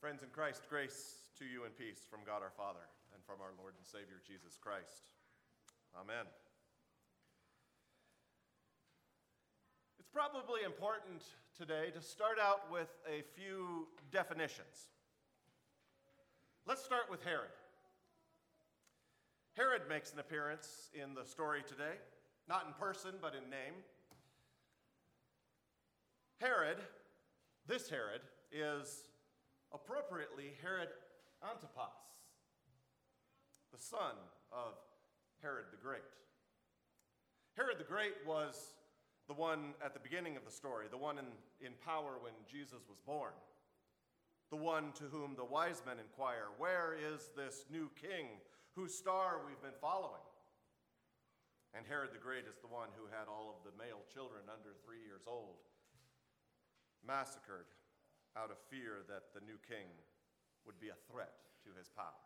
Friends in Christ, grace to you and peace from God our Father and from our Lord and Savior Jesus Christ. Amen. It's probably important today to start out with a few definitions. Let's start with Herod. Herod makes an appearance in the story today, not in person, but in name. Herod, this Herod, is appropriately Herod Antipas, the son of Herod the Great. Herod the Great was the one at the beginning of the story, the one in power when Jesus was born, the one to whom the wise men inquire, where is this new king whose star we've been following? And Herod the Great is the one who had all of the male children under 3 years old massacred out of fear that the new king would be a threat to his power.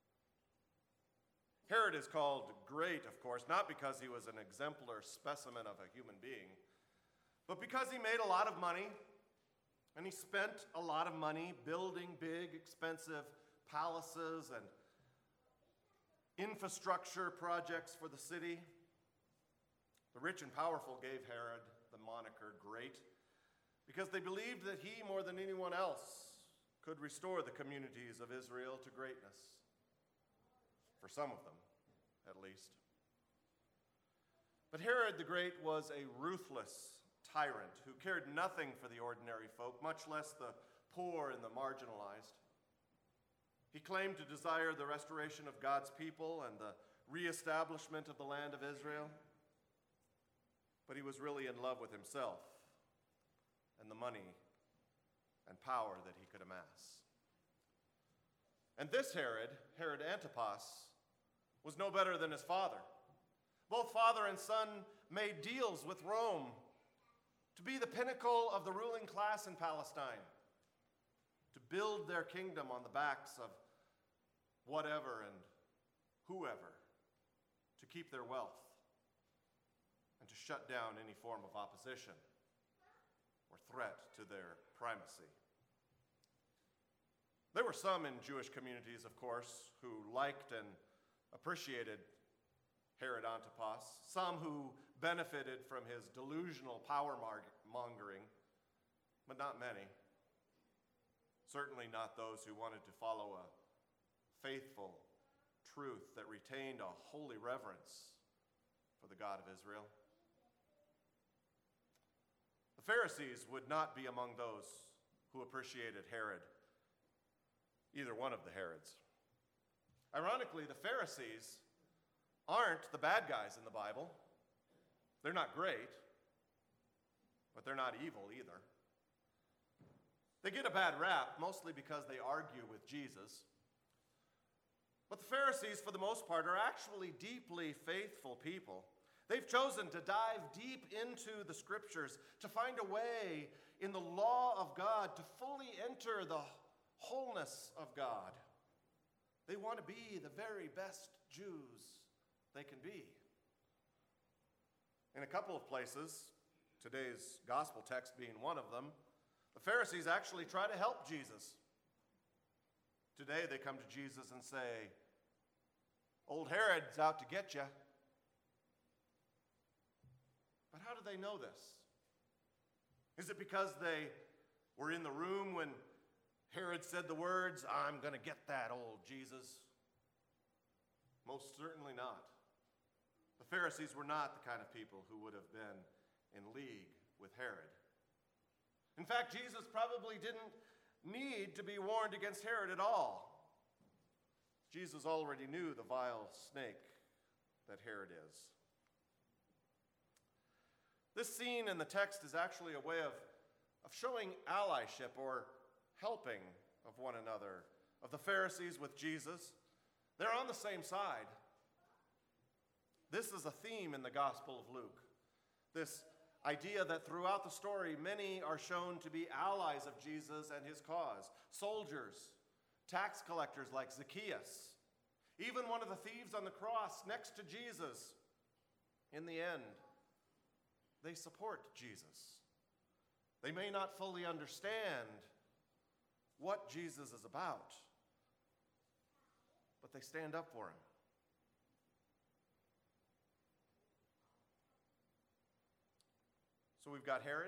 Herod is called great, of course, not because he was an exemplar specimen of a human being, but because he made a lot of money, and he spent a lot of money building big, expensive palaces and infrastructure projects for the city. The rich and powerful gave Herod the moniker Great because they believed that he, more than anyone else, could restore the communities of Israel to greatness. For some of them, at least. But Herod the Great was a ruthless tyrant who cared nothing for the ordinary folk, much less the poor and the marginalized. He claimed to desire the restoration of God's people and the reestablishment of the land of Israel. But he was really in love with himself and the money and power that he could amass. And this Herod, Herod Antipas, was no better than his father. Both father and son made deals with Rome to be the pinnacle of the ruling class in Palestine, to build their kingdom on the backs of whatever and whoever, to keep their wealth, and to shut down any form of opposition or threat to their primacy. There were some in Jewish communities, of course, who liked and appreciated Herod Antipas, some who benefited from his delusional power mongering, but not many. Certainly not those who wanted to follow a faithful truth that retained a holy reverence for the God of Israel. The Pharisees would not be among those who appreciated Herod, either one of the Herods. Ironically, the Pharisees aren't the bad guys in the Bible. They're not great, but they're not evil either. They get a bad rap, mostly because they argue with Jesus. But the Pharisees, for the most part, are actually deeply faithful people. They've chosen to dive deep into the scriptures, to find a way in the law of God to fully enter the wholeness of God. They want to be the very best Jews they can be. In a couple of places, today's gospel text being one of them, the Pharisees actually try to help Jesus. Today they come to Jesus and say, "Old Herod's out to get you." But how do they know this? Is it because they were in the room when Herod said the words, "I'm going to get that old Jesus"? Most certainly not. The Pharisees were not the kind of people who would have been in league with Herod. In fact, Jesus probably didn't need to be warned against Herod at all. Jesus already knew the vile snake that Herod is. This scene in the text is actually a way of showing allyship or helping of one another, of the Pharisees with Jesus. They're on the same side. This is a theme in the Gospel of Luke. This idea that throughout the story, many are shown to be allies of Jesus and his cause. Soldiers, tax collectors like Zacchaeus, even one of the thieves on the cross next to Jesus. In the end, they support Jesus. They may not fully understand what Jesus is about, but they stand up for him. So we've got Herod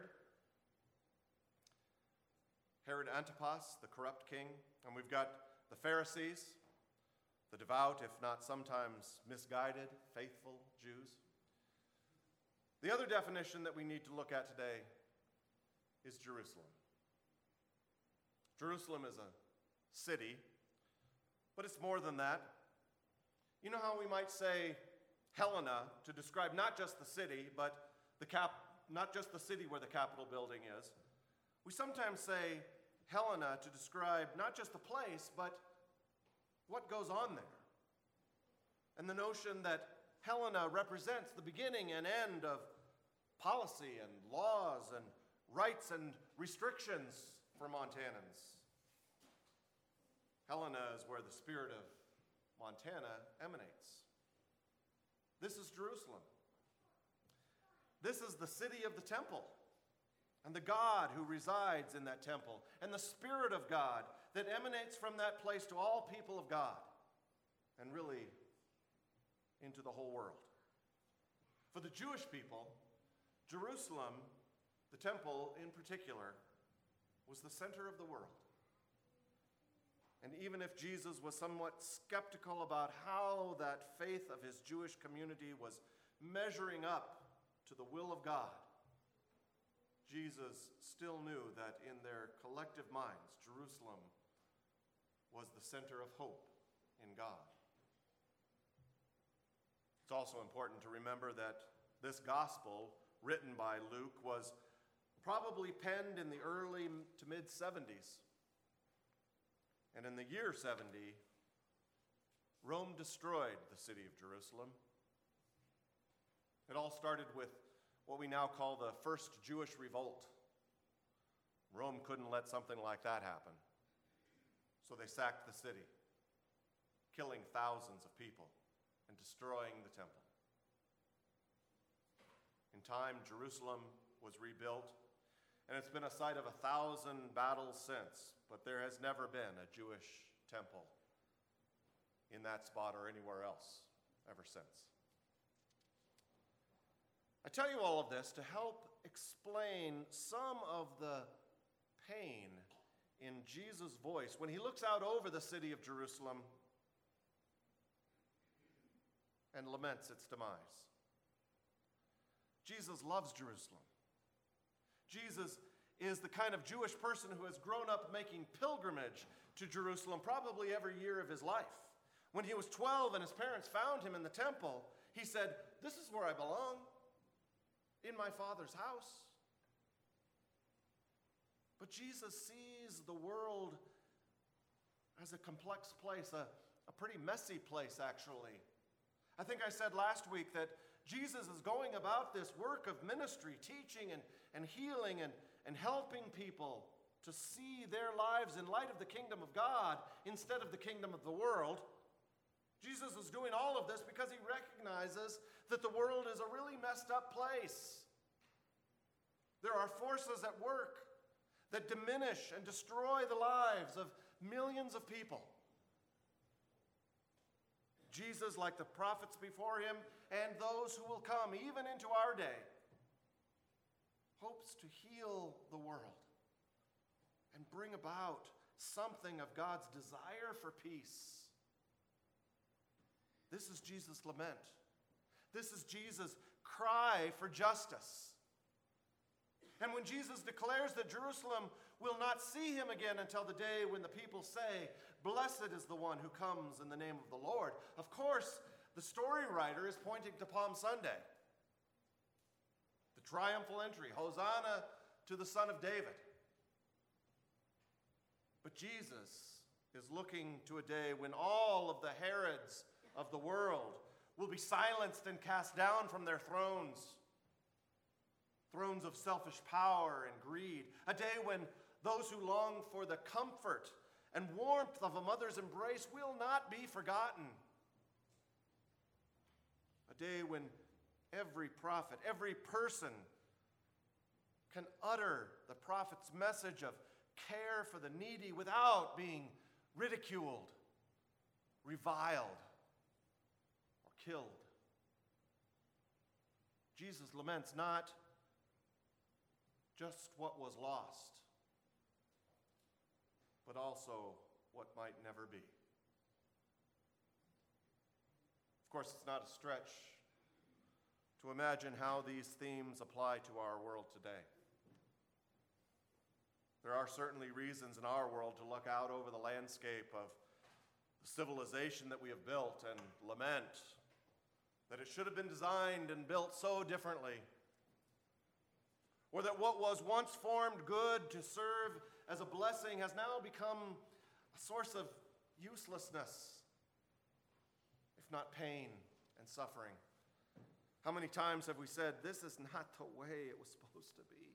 Antipas, the corrupt king, and we've got the Pharisees, the devout, if not sometimes misguided, faithful Jews. The other definition that we need to look at today is Jerusalem. Jerusalem is a city, but it's more than that. You know how we might say Helena to describe not just the city, but not just the city where the Capitol building is. We sometimes say Helena to describe not just the place, but what goes on there. And the notion that Helena represents the beginning and end of policy and laws and rights and restrictions for Montanans. Helena is where the spirit of Montana emanates. This is Jerusalem. This is the city of the temple, and the God who resides in that temple, and the Spirit of God that emanates from that place to all people of God, and really into the whole world. For the Jewish people, Jerusalem, the temple in particular, was the center of the world. And even if Jesus was somewhat skeptical about how that faith of his Jewish community was measuring up to the will of God, Jesus still knew that in their collective minds, Jerusalem was the center of hope in God. It's also important to remember that this gospel, written by Luke, was probably penned in the early to mid-70s. And in the year 70, Rome destroyed the city of Jerusalem. It all started with what we now call the First Jewish Revolt. Rome couldn't let something like that happen. So they sacked the city, killing thousands of people and destroying the temple. In time, Jerusalem was rebuilt, and it's been a site of 1,000 battles since, but there has never been a Jewish temple in that spot or anywhere else ever since. I tell you all of this to help explain some of the pain in Jesus' voice when he looks out over the city of Jerusalem and laments its demise. Jesus loves Jerusalem. Jesus is the kind of Jewish person who has grown up making pilgrimage to Jerusalem probably every year of his life. When he was 12 and his parents found him in the temple, he said, "This is where I belong, in my Father's house." But Jesus sees the world as a complex place, a pretty messy place, actually. I think I said last week that Jesus is going about this work of ministry, teaching and healing and helping people to see their lives in light of the kingdom of God instead of the kingdom of the world. Jesus is doing all of this because he recognizes that the world is a really messed up place. There are forces at work that diminish and destroy the lives of millions of people. Jesus, like the prophets before him and those who will come, even into our day, hopes to heal the world and bring about something of God's desire for peace. This is Jesus' lament. This is Jesus' cry for justice. And when Jesus declares that Jerusalem will not see him again until the day when the people say, "Blessed is the one who comes in the name of the Lord," of course, the story writer is pointing to Palm Sunday, the triumphal entry, Hosanna to the Son of David. But Jesus is looking to a day when all of the Herods of the world will be silenced and cast down from their thrones of selfish power and greed. A day when those who long for the comfort and warmth of a mother's embrace will not be forgotten. A day when every prophet, every person can utter the prophet's message of care for the needy without being ridiculed, reviled, or killed. Jesus laments not just what was lost, but also what might never be. Of course, it's not a stretch to imagine how these themes apply to our world today. There are certainly reasons in our world to look out over the landscape of the civilization that we have built and lament that it should have been designed and built so differently, or that what was once formed good to serve as a blessing has now become a source of uselessness, if not pain and suffering. How many times have we said, this is not the way it was supposed to be?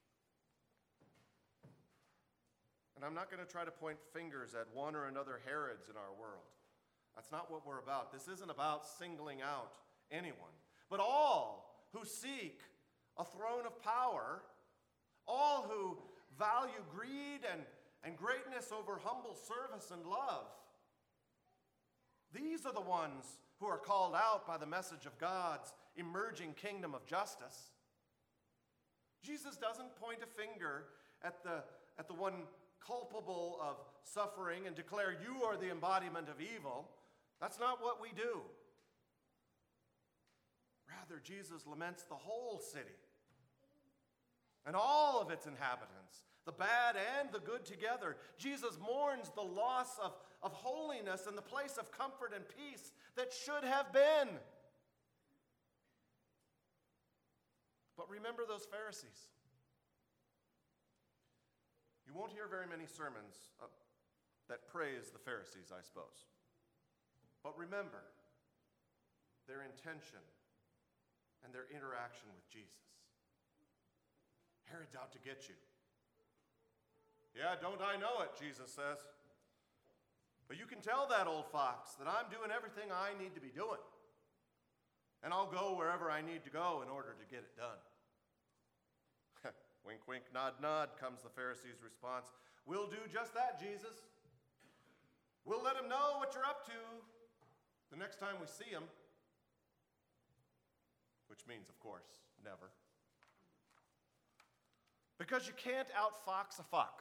And I'm not going to try to point fingers at one or another Herods in our world. That's not what we're about. This isn't about singling out anyone, but all who seek a throne of power, all who value greed and greatness over humble service and love. These are the ones who are called out by the message of God's emerging kingdom of justice. Jesus doesn't point a finger at the one culpable of suffering and declare you are the embodiment of evil. That's not what we do. Rather, Jesus laments the whole city and all of its inhabitants, the bad and the good together. Jesus mourns the loss of holiness and the place of comfort and peace that should have been. But remember those Pharisees. You won't hear very many sermons that praise the Pharisees, I suppose. But remember their intention and their interaction with Jesus. Herod's out to get you. Yeah, don't I know it, Jesus says. But you can tell that old fox that I'm doing everything I need to be doing. And I'll go wherever I need to go in order to get it done. Wink, wink, nod, nod, comes the Pharisees' response. We'll do just that, Jesus. We'll let him know what you're up to the next time we see him. Which means, of course, never. Because you can't outfox a fox.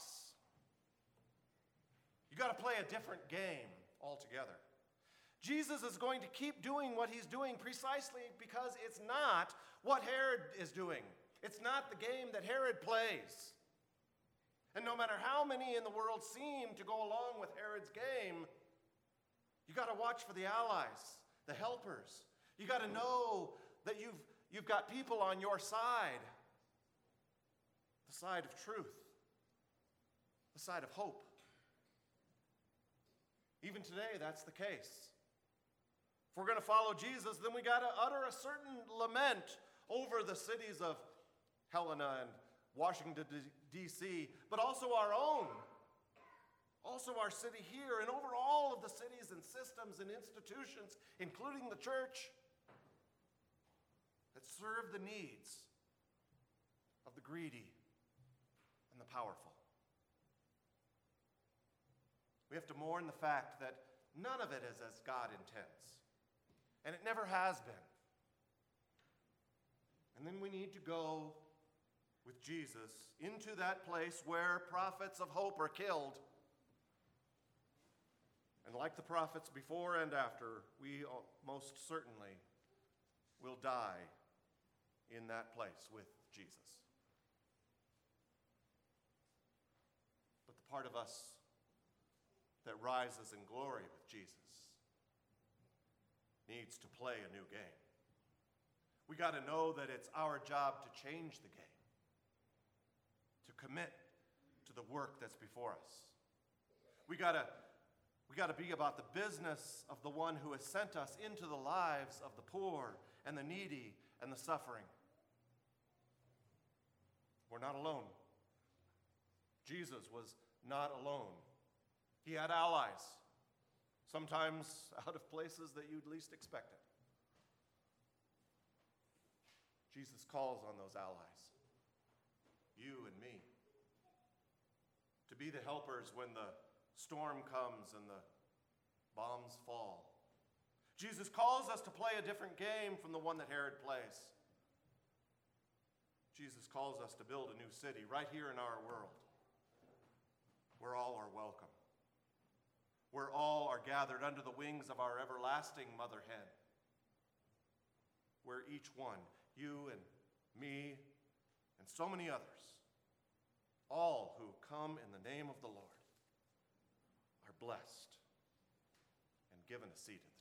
You got to play a different game altogether. Jesus is going to keep doing what he's doing precisely because it's not what Herod is doing. It's not the game that Herod plays. And no matter how many in the world seem to go along with Herod's game, you got to watch for the allies, the helpers. You got to know that you've got people on your side. The side of truth. The side of hope. Even today, that's the case. If we're going to follow Jesus, then we got to utter a certain lament over the cities of Helena and Washington, D.C., but also our own. Also our city here, and over all of the cities and systems and institutions, including the church, that serve the needs of the greedy and the powerful. We have to mourn the fact that none of it is as God intends, and it never has been. And then we need to go with Jesus into that place where prophets of hope are killed. And like the prophets before and after, we most certainly will die in that place with Jesus. But the part of us that rises in glory with Jesus needs to play a new game. We got to know that it's our job to change the game, to commit to the work that's before us. We got to be about the business of the one who has sent us into the lives of the poor and the needy and the suffering. We're not alone. Jesus was not alone. He had allies, sometimes out of places that you'd least expect it. Jesus calls on those allies, you and me, to to be the helpers when the storm comes and the bombs fall. Jesus calls us to play a different game from the one that Herod plays. Jesus calls us to build a new city right here in our world, where all are welcome, where all are gathered under the wings of our everlasting mother hen, where each one, you and me and so many others, all who come in the name of the Lord, are blessed and given a seat in